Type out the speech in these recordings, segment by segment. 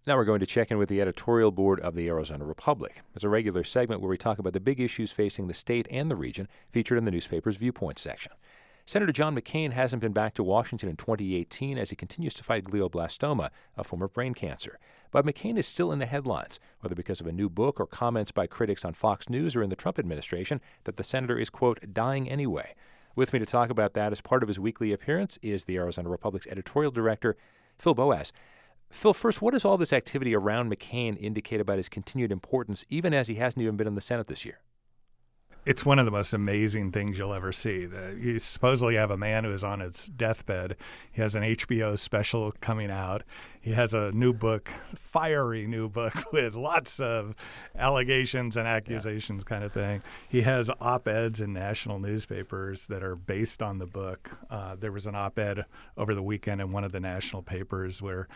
Now we're going to check in with the editorial board of the Arizona Republic. It's a regular segment where we talk about the big issues facing the state and the region, featured in the newspaper's Viewpoint section. Senator John McCain hasn't been back to Washington in 2018 as he continues to fight glioblastoma, a form of brain cancer. But McCain is still in the headlines, whether because of a new book or comments by critics on Fox News or in the Trump administration that the senator is, quote, dying anyway. With me to talk about that as part of his weekly appearance is the Arizona Republic's editorial director, Phil Boas. Phil, first, what does all this activity around McCain indicate about his continued importance, even as he hasn't even been in the Senate this year? It's one of the most amazing things you'll ever see. You supposedly have a man who is on his deathbed. He has an HBO special coming out. He has a new book, fiery new book with lots of allegations and accusations kind of thing. He has op-eds in national newspapers that are based on the book. There was an op-ed over the weekend in one of the national papers where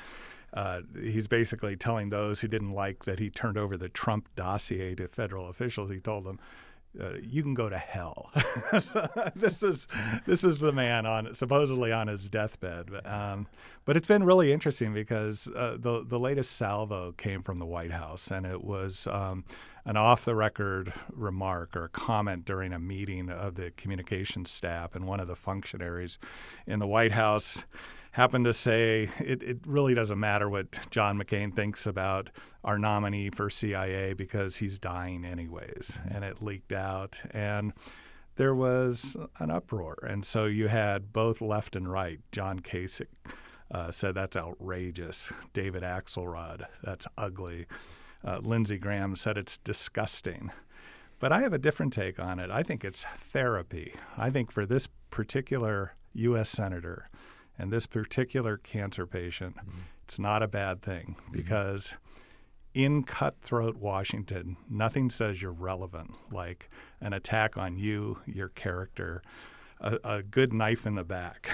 he's basically telling those who didn't like that he turned over the Trump dossier to federal officials. He told them, you can go to hell. So this is the man supposedly on his deathbed. But it's been really interesting because the latest salvo came from the White House, and it was an off-the-record remark or comment during a meeting of the communications staff, and one of the functionaries in the White House happened to say it really doesn't matter what John McCain thinks about our nominee for CIA because he's dying anyways. And it leaked out, and there was an uproar. And so you had both left and right. John Kasich said that's outrageous. David Axelrod, that's ugly. Lindsey Graham said it's disgusting. But I have a different take on it. I think it's therapy. I think for this particular U.S. senator and this particular cancer patient, it's not a bad thing because in cutthroat Washington, nothing says you're relevant like an attack on you, your character, a good knife in the back.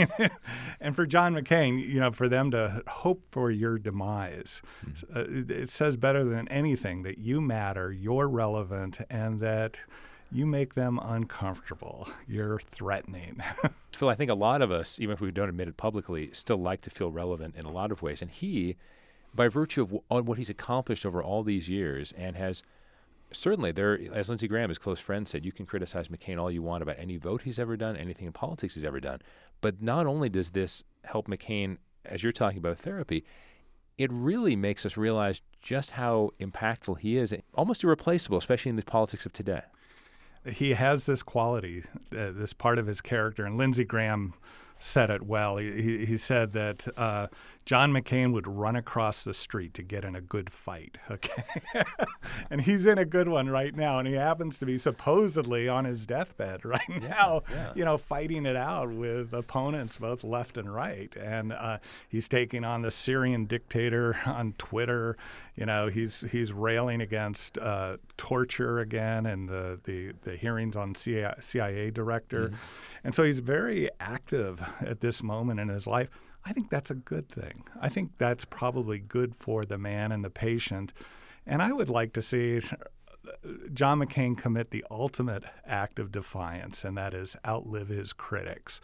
And for John McCain, for them to hope for your demise, it says better than anything that you matter, you're relevant, and that you make them uncomfortable. You're threatening. Phil, I think a lot of us, even if we don't admit it publicly, still like to feel relevant in a lot of ways. And he, by virtue of what he's accomplished over all these years and has certainly, as Lindsey Graham, his close friend, said, you can criticize McCain all you want about any vote he's ever done, anything in politics he's ever done. But not only does this help McCain, as you're talking about therapy, it really makes us realize just how impactful he is, almost irreplaceable, especially in the politics of today. He has this quality, this part of his character, and Lindsey Graham said it well. He said that John McCain would run across the street to get in a good fight, okay? And he's in a good one right now, and he happens to be supposedly on his deathbed right now, fighting it out with opponents both left and right. And he's taking on the Syrian dictator on Twitter. He's railing against torture again and the hearings on CIA director. And so he's very active at this moment in his life. I think that's a good thing. I think that's probably good for the man and the patient. And I would like to see John McCain commit the ultimate act of defiance, and that is outlive his critics.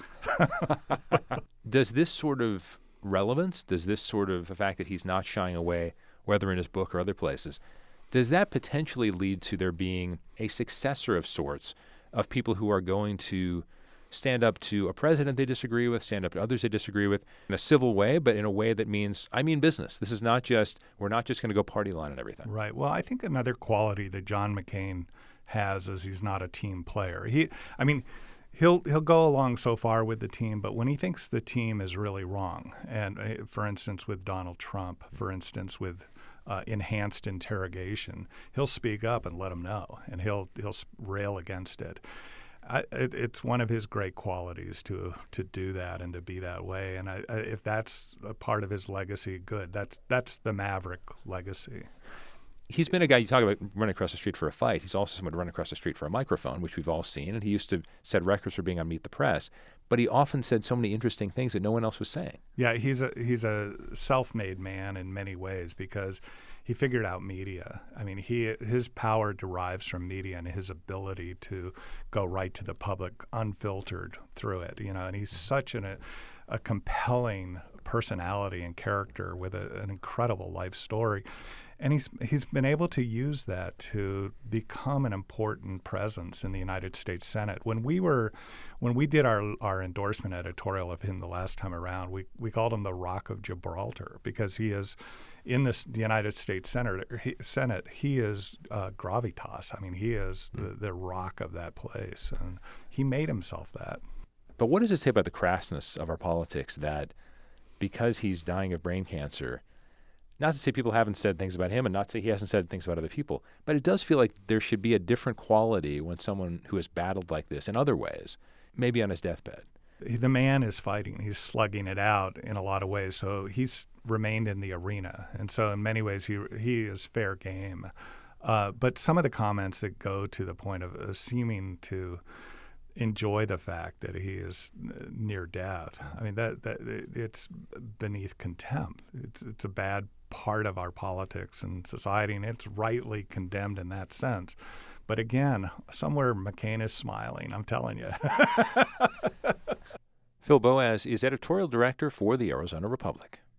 Does this sort of relevance, does this sort of the fact that he's not shying away, whether in his book or other places, does that potentially lead to there being a successor of sorts of people who are going to stand up to a president they disagree with, stand up to others they disagree with in a civil way, but in a way that means, I mean business. This is not just, we're not just going to go party line and everything. Right. Well, I think another quality that John McCain has is he's not a team player. He'll go along so far with the team, but when he thinks the team is really wrong, and for instance with Donald Trump, for instance with enhanced interrogation, he'll speak up and let them know, and he'll rail against it. It's one of his great qualities to do that and to be that way. And if that's a part of his legacy, good. That's the Maverick legacy. He's been a guy, you talk about running across the street for a fight. He's also someone to run across the street for a microphone, which we've all seen. And he used to set records for being on Meet the Press. But he often said so many interesting things that no one else was saying. Yeah, he's a self-made man in many ways because he figured out media. I mean, his power derives from media and his ability to go right to the public unfiltered through it. And he's such a compelling personality and character with an incredible life story. And he's been able to use that to become an important presence in the United States Senate. When we did our endorsement editorial of him the last time around, we called him the Rock of Gibraltar, because he is in the United States Senate. He is gravitas. I mean, he is the rock of that place, and he made himself that. But what does it say about the crassness of our politics that because he's dying of brain cancer? Not to say people haven't said things about him, and not to say he hasn't said things about other people, but it does feel like there should be a different quality when someone who has battled like this in other ways, maybe on his deathbed. The man is fighting. He's slugging it out in a lot of ways. So he's remained in the arena. And so in many ways, he is fair game. But some of the comments that go to the point of seeming to enjoy the fact that he is near death, I mean, that it's beneath contempt. It's a bad part of our politics and society, and it's rightly condemned in that sense. But again, somewhere McCain is smiling, I'm telling you. Phil Boas is editorial director for the Arizona Republic.